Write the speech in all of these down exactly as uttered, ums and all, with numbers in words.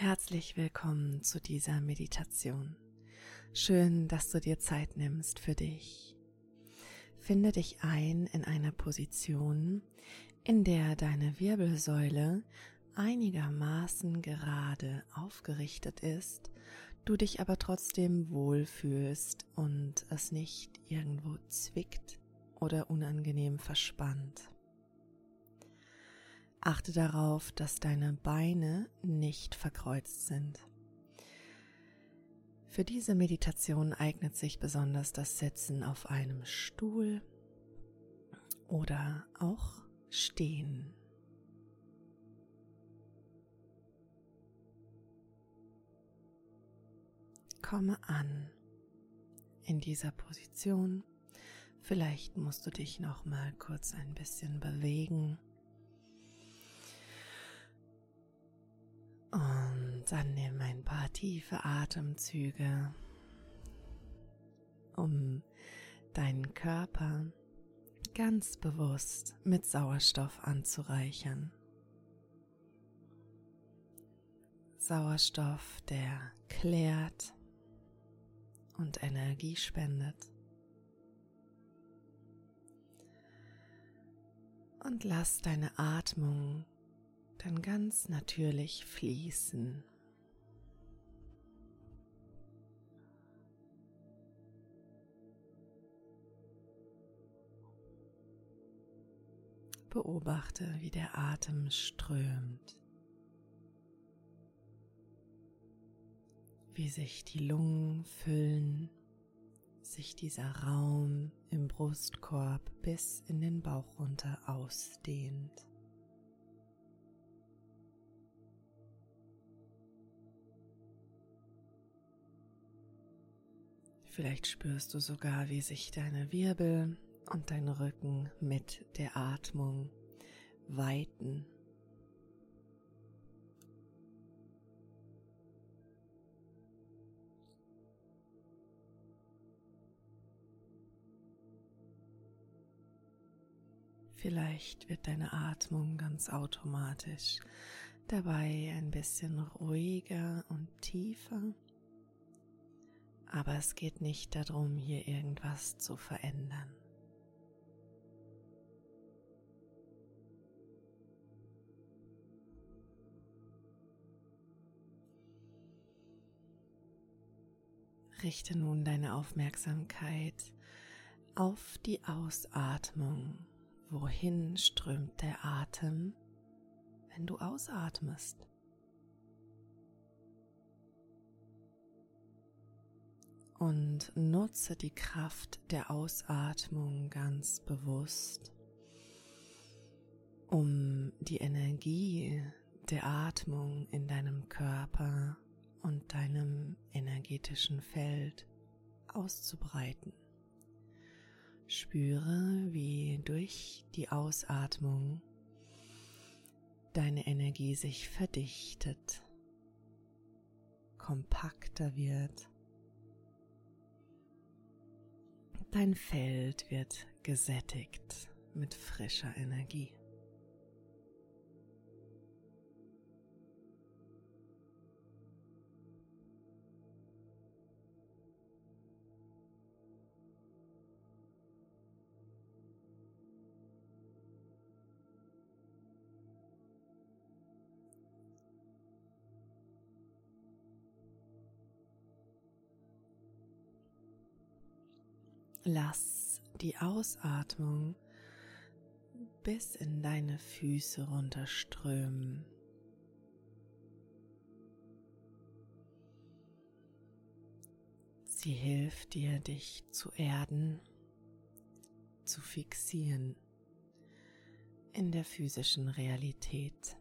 Herzlich willkommen zu dieser Meditation. Schön, dass du dir Zeit nimmst für dich. Finde dich ein in einer Position, in der deine Wirbelsäule einigermaßen gerade aufgerichtet ist, du dich aber trotzdem wohlfühlst und es nicht irgendwo zwickt oder unangenehm verspannt. Achte darauf, dass deine Beine nicht verkreuzt sind. Für diese Meditation eignet sich besonders das Sitzen auf einem Stuhl oder auch Stehen. Komme an in dieser Position. Vielleicht musst du dich noch mal kurz ein bisschen bewegen. Und dann nimm ein paar tiefe Atemzüge, um deinen Körper ganz bewusst mit Sauerstoff anzureichern. Sauerstoff, der klärt und Energie spendet. Und lass deine Atmung dann ganz natürlich fließen. Beobachte, wie der Atem strömt, wie sich die Lungen füllen, sich dieser Raum im Brustkorb bis in den Bauch runter ausdehnt. Vielleicht spürst du sogar, wie sich deine Wirbel und dein Rücken mit der Atmung weiten. Vielleicht wird deine Atmung ganz automatisch dabei ein bisschen ruhiger und tiefer. Aber es geht nicht darum, hier irgendwas zu verändern. Richte nun deine Aufmerksamkeit auf die Ausatmung. Wohin strömt der Atem, wenn du ausatmest? Und nutze die Kraft der Ausatmung ganz bewusst, um die Energie der Atmung in deinem Körper und deinem energetischen Feld auszubreiten. Spüre, wie durch die Ausatmung deine Energie sich verdichtet, kompakter wird. Dein Feld wird gesättigt mit frischer Energie. Lass die Ausatmung bis in deine Füße runterströmen. Sie hilft dir, dich zu erden, zu fixieren in der physischen Realität.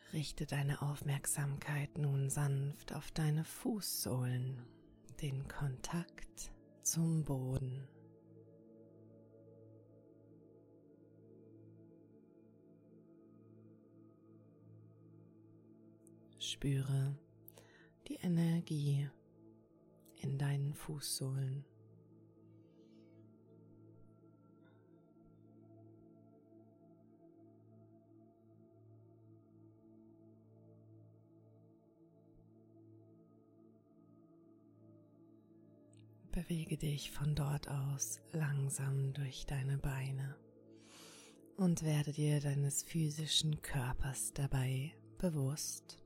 Richte deine Aufmerksamkeit nun sanft auf deine Fußsohlen, den Kontakt zum Boden. Spüre die Energie in deinen Fußsohlen. Bewege dich von dort aus langsam durch deine Beine und werde dir deines physischen Körpers dabei bewusst.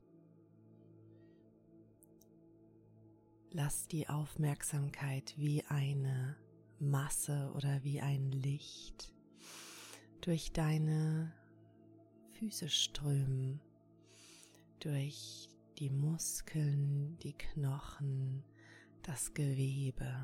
Lass die Aufmerksamkeit wie eine Masse oder wie ein Licht durch deine Füße strömen, durch die Muskeln, die Knochen, das Gewebe.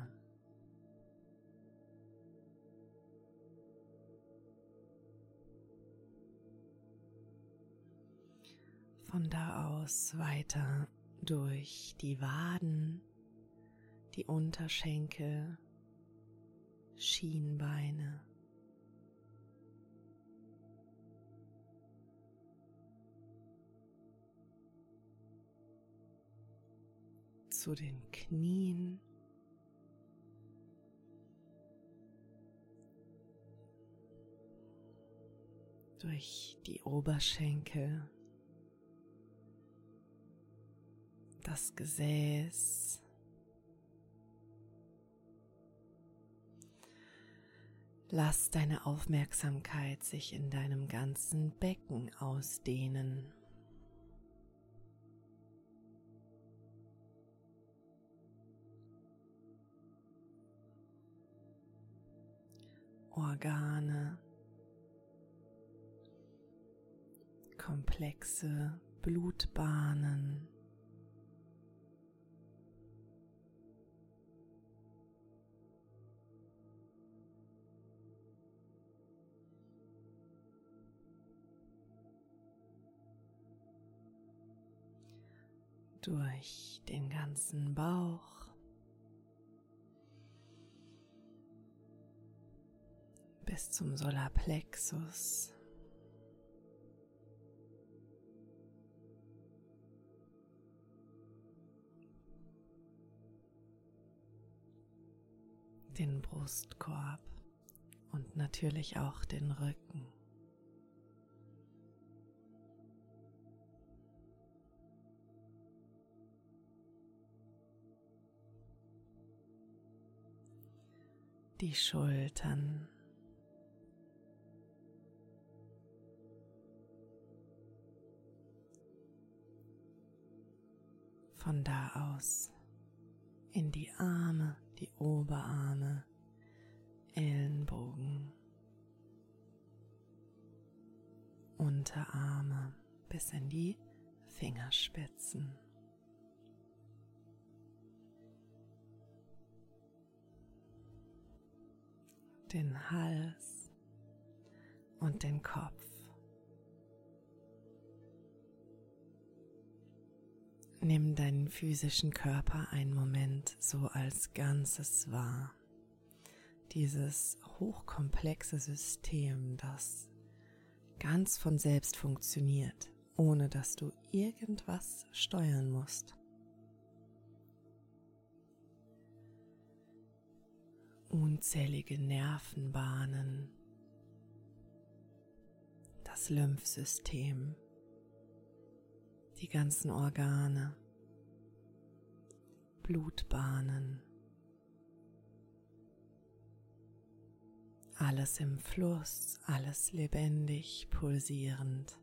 Von da aus weiter durch die Waden, die Unterschenkel, Schienbeine, zu den Knien, durch die Oberschenkel, das Gesäß, lass deine Aufmerksamkeit sich in deinem ganzen Becken ausdehnen. Organe, komplexe Blutbahnen, durch den ganzen Bauch, bis zum Solarplexus, den Brustkorb und natürlich auch den Rücken. Die Schultern, von da aus in die Arme, die Oberarme, Ellenbogen, Unterarme bis in die Fingerspitzen. Den Hals und den Kopf. Nimm deinen physischen Körper einen Moment so als Ganzes wahr. Dieses hochkomplexe System, das ganz von selbst funktioniert, ohne dass du irgendwas steuern musst. Unzählige Nervenbahnen, das Lymphsystem, die ganzen Organe, Blutbahnen, alles im Fluss, alles lebendig, pulsierend.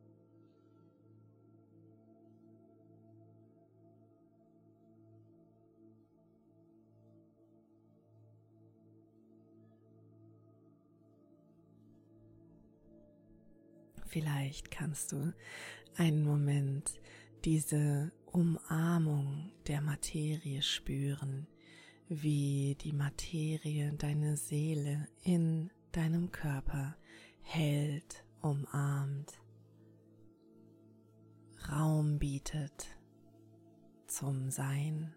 Vielleicht kannst du einen Moment diese Umarmung der Materie spüren, wie die Materie deine Seele in deinem Körper hält, umarmt, Raum bietet zum Sein.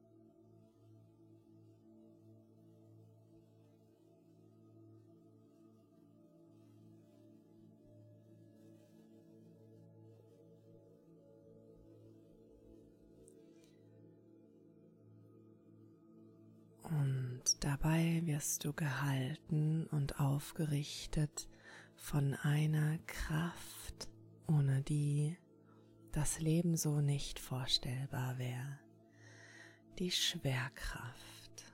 Und dabei wirst du gehalten und aufgerichtet von einer Kraft, ohne die das Leben so nicht vorstellbar wäre, die Schwerkraft.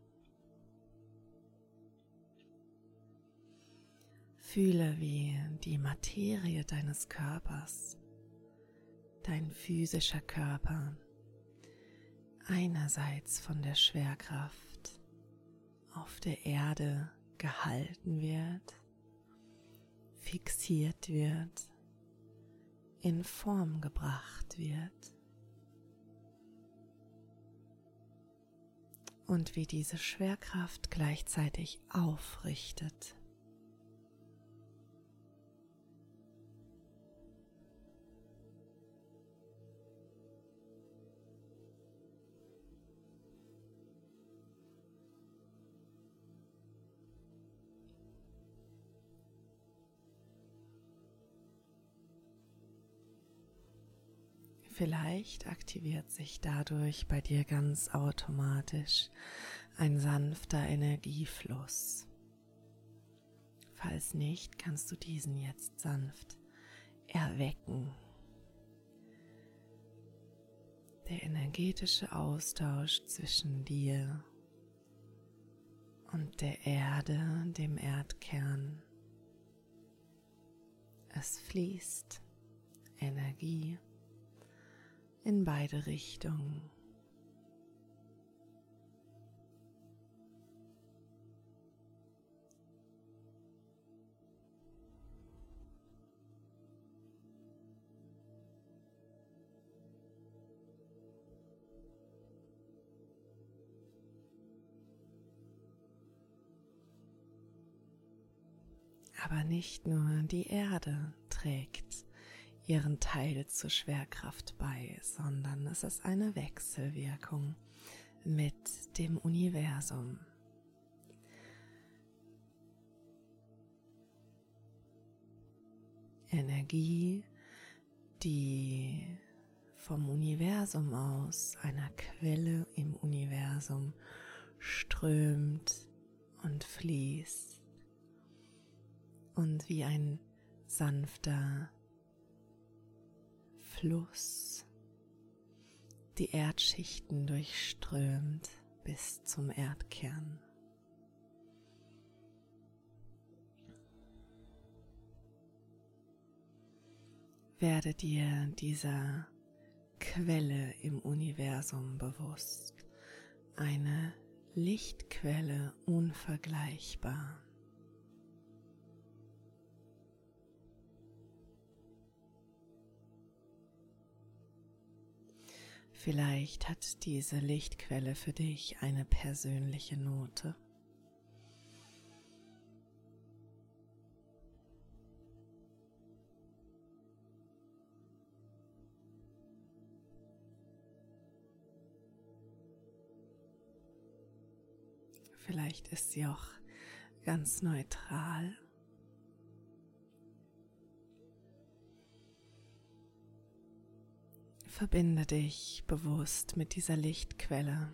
Fühle, wie die Materie deines Körpers, dein physischer Körper, einerseits von der Schwerkraft auf der Erde gehalten wird, fixiert wird, in Form gebracht wird und wie diese Schwerkraft gleichzeitig aufrichtet. Vielleicht aktiviert sich dadurch bei dir ganz automatisch ein sanfter Energiefluss. Falls nicht, kannst du diesen jetzt sanft erwecken. Der energetische Austausch zwischen dir und der Erde, dem Erdkern. Es fließt Energie in beide Richtungen. Aber nicht nur die Erde trägt ihren Teil zur Schwerkraft bei, sondern es ist eine Wechselwirkung mit dem Universum. Energie, die vom Universum aus, einer Quelle im Universum, strömt und fließt und wie ein sanfter Fluss die Erdschichten durchströmt bis zum Erdkern. Werde dir dieser Quelle im Universum bewusst, eine Lichtquelle unvergleichbar. Vielleicht hat diese Lichtquelle für dich eine persönliche Note. Vielleicht ist sie auch ganz neutral. Verbinde dich bewusst mit dieser Lichtquelle.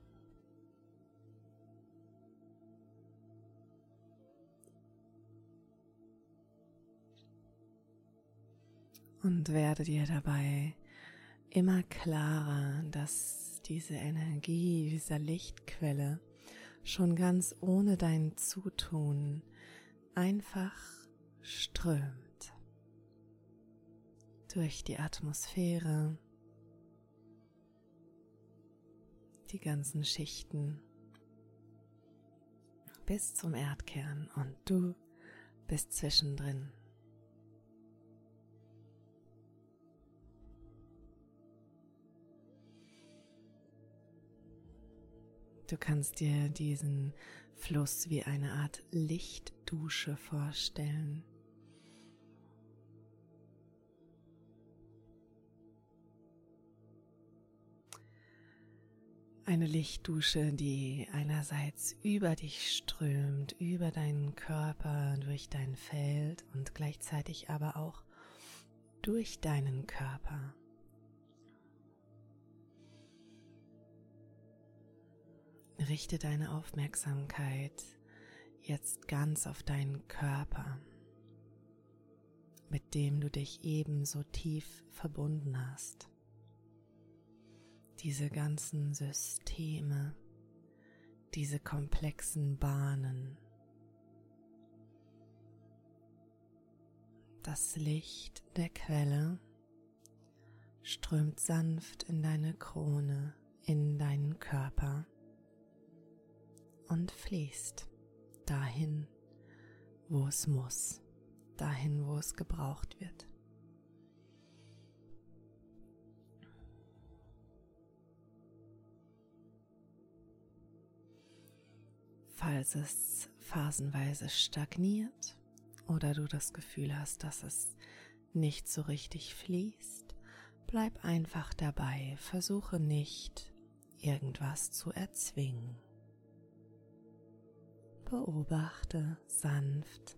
Und werde dir dabei immer klarer, dass diese Energie dieser Lichtquelle schon ganz ohne dein Zutun einfach strömt durch die Atmosphäre, die ganzen Schichten bis zum Erdkern und du bist zwischendrin. Du kannst dir diesen Fluss wie eine Art Lichtdusche vorstellen. Eine Lichtdusche, die einerseits über dich strömt, über deinen Körper, durch dein Feld und gleichzeitig aber auch durch deinen Körper. Richte deine Aufmerksamkeit jetzt ganz auf deinen Körper, mit dem du dich ebenso tief verbunden hast. Diese ganzen Systeme, diese komplexen Bahnen, das Licht der Quelle strömt sanft in deine Krone, in deinen Körper und fließt dahin, wo es muss, dahin, wo es gebraucht wird. Falls es phasenweise stagniert oder du das Gefühl hast, dass es nicht so richtig fließt, bleib einfach dabei, versuche nicht, irgendwas zu erzwingen. Beobachte sanft.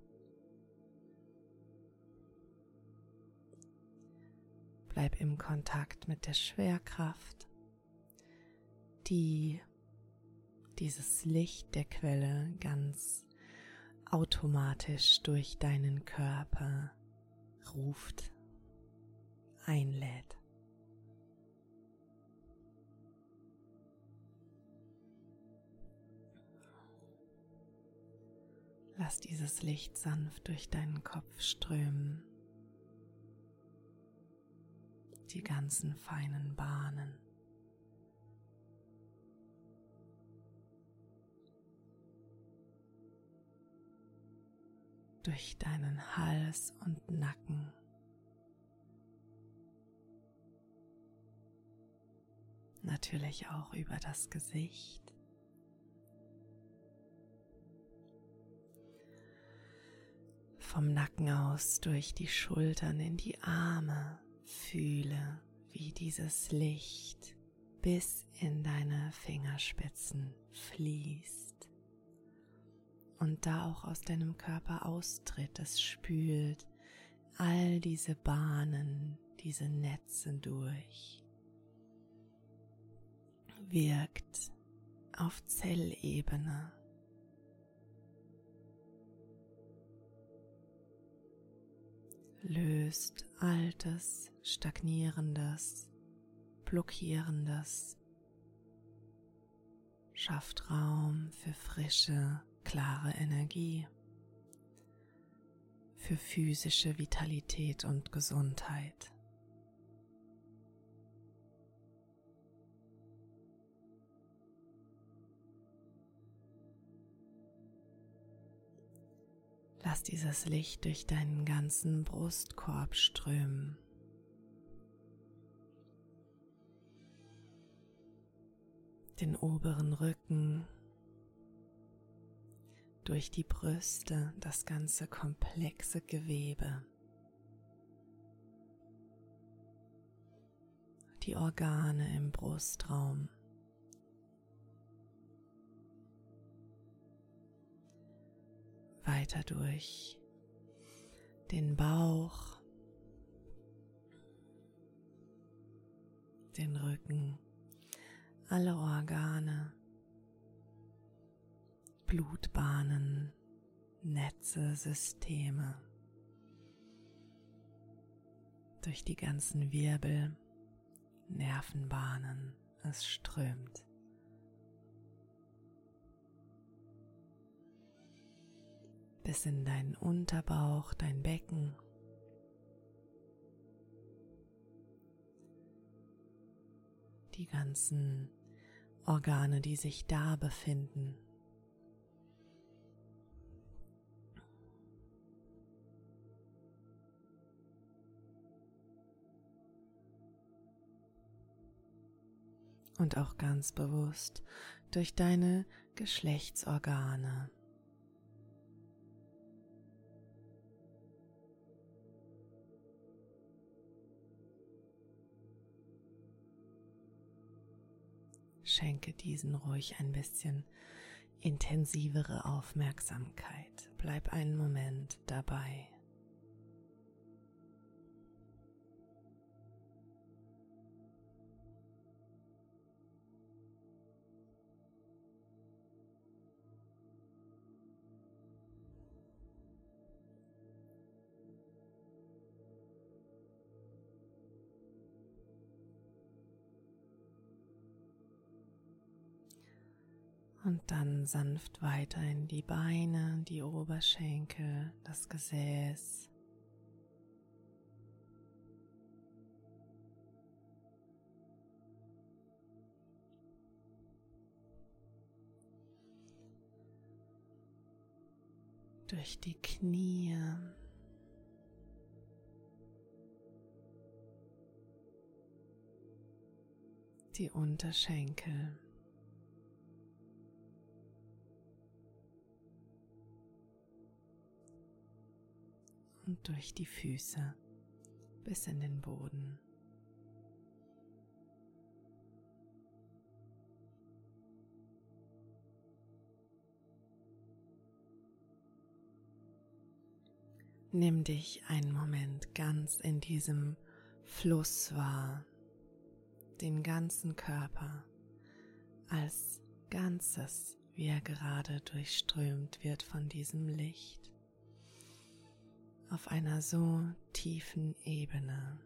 Bleib im Kontakt mit der Schwerkraft, die dieses Licht der Quelle ganz automatisch durch deinen Körper ruft, einlädt. Lass dieses Licht sanft durch deinen Kopf strömen, die ganzen feinen Bahnen. Durch deinen Hals und Nacken. Natürlich auch über das Gesicht. Vom Nacken aus durch die Schultern in die Arme. Fühle, wie dieses Licht bis in deine Fingerspitzen fließt und da auch aus deinem Körper austritt. Es spült all diese Bahnen, diese Netze durch, wirkt auf Zellebene. Löst Altes, Stagnierendes, Blockierendes, schafft Raum für frische, klare Energie, für physische Vitalität und Gesundheit. Lass dieses Licht durch deinen ganzen Brustkorb strömen. Den oberen Rücken, durch die Brüste, das ganze komplexe Gewebe, die Organe im Brustraum. Weiter durch den Bauch, den Rücken, alle Organe, Blutbahnen, Netze, Systeme, durch die ganzen Wirbel, Nervenbahnen, es strömt. Bis in deinen Unterbauch, dein Becken. Die ganzen Organe, die sich da befinden. Und auch ganz bewusst durch deine Geschlechtsorgane. schenke diesen ruhig ein bisschen intensivere Aufmerksamkeit. Bleib einen Moment dabei. Und dann sanft weiter in die Beine, die Oberschenkel, das Gesäß. Durch die Knie. Die Unterschenkel. Und durch die Füße bis in den Boden. Nimm dich einen Moment ganz in diesem Fluss wahr, den ganzen Körper als Ganzes, wie er gerade durchströmt wird von diesem Licht. Auf einer so tiefen Ebene.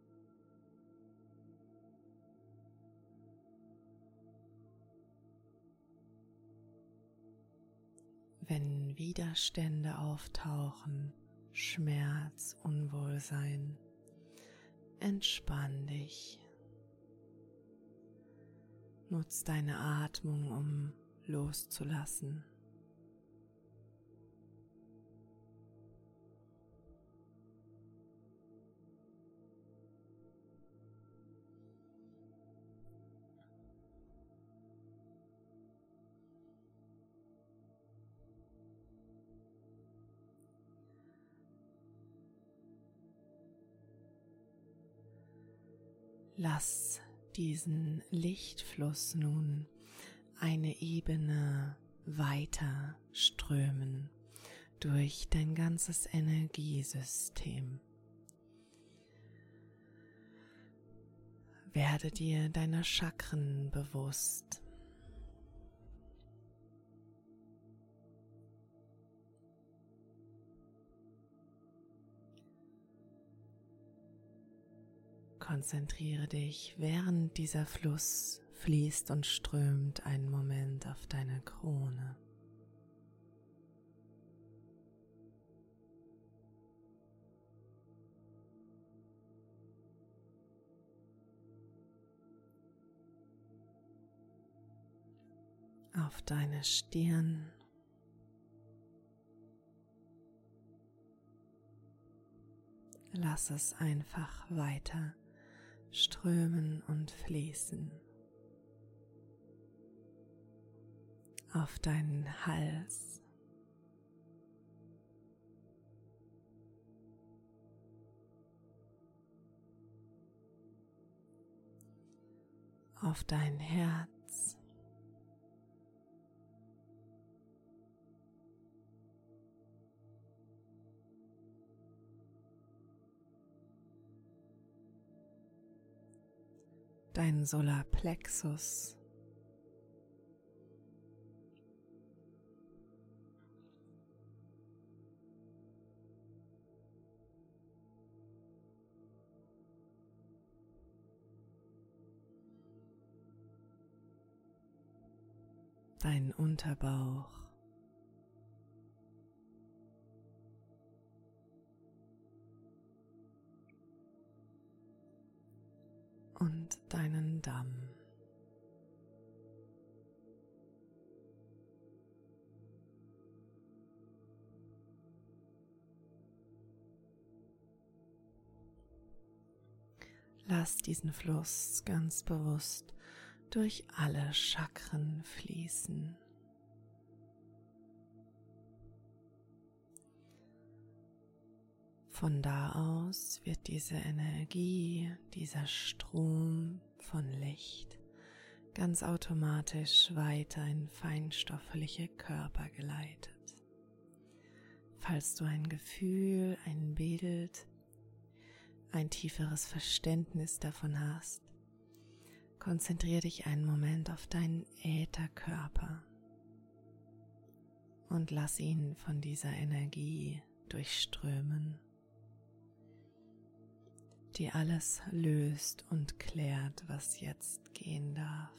Wenn Widerstände auftauchen, Schmerz, Unwohlsein, entspann dich. Nutz deine Atmung, um loszulassen. Lass diesen Lichtfluss nun eine Ebene weiter strömen durch dein ganzes Energiesystem. Werde dir deiner Chakren bewusst. Konzentriere dich, während dieser Fluss fließt und strömt, einen Moment auf deine Krone. Auf deine Stirn. Lass es einfach weiter strömen und fließen. Auf deinen Hals. Auf dein Herz. Dein Solarplexus. Dein Unterbauch. Und deinen Damm. Lass diesen Fluss ganz bewusst durch alle Chakren fließen. Von da aus wird diese Energie, dieser Strom von Licht ganz automatisch weiter in feinstoffliche Körper geleitet. Falls du ein Gefühl, ein Bild, ein tieferes Verständnis davon hast, konzentriere dich einen Moment auf deinen Ätherkörper und lass ihn von dieser Energie durchströmen, die alles löst und klärt, was jetzt gehen darf.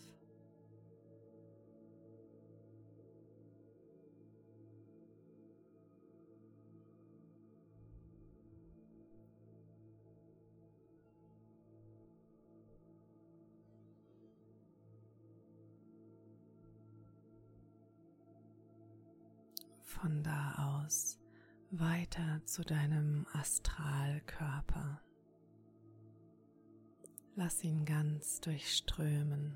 Von da aus weiter zu deinem Astralkörper. Lass ihn ganz durchströmen.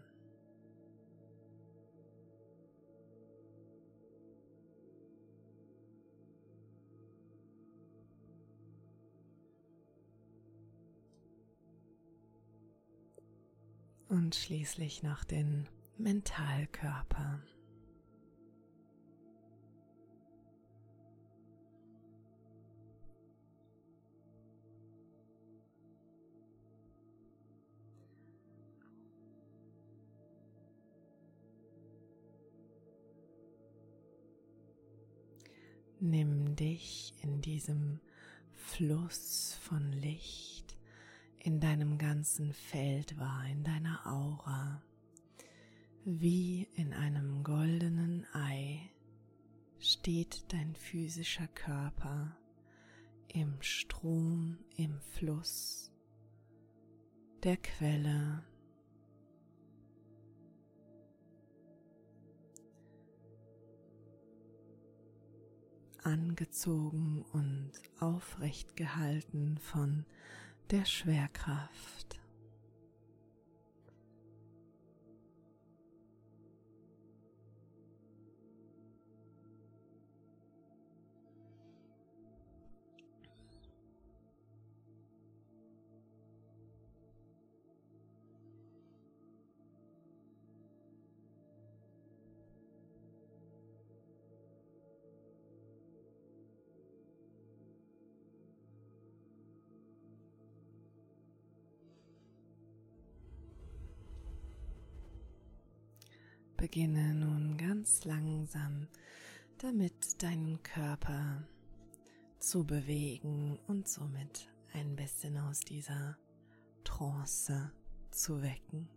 Und schließlich noch den Mentalkörper. Nimm dich in diesem Fluss von Licht in deinem ganzen Feld wahr, in deiner Aura. Wie in einem goldenen Ei steht dein physischer Körper im Strom, im Fluss der Quelle. Angezogen und aufrecht gehalten von der Schwerkraft. Beginne nun ganz langsam damit deinen Körper zu bewegen und somit ein bisschen aus dieser Trance zu wecken.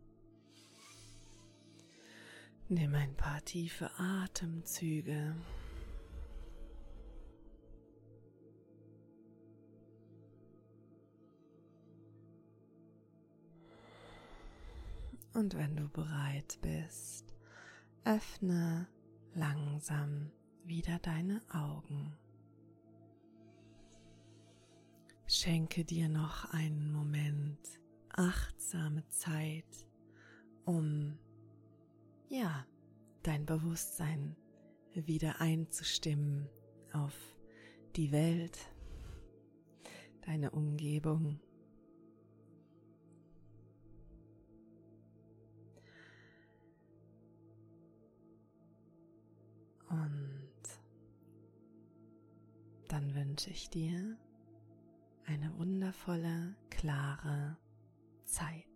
Nimm ein paar tiefe Atemzüge. Und wenn du bereit bist, öffne langsam wieder deine Augen. Schenke dir noch einen Moment achtsame Zeit, um, ja, dein Bewusstsein wieder einzustimmen auf die Welt, deine Umgebung. Und dann wünsche ich dir eine wundervolle, klare Zeit.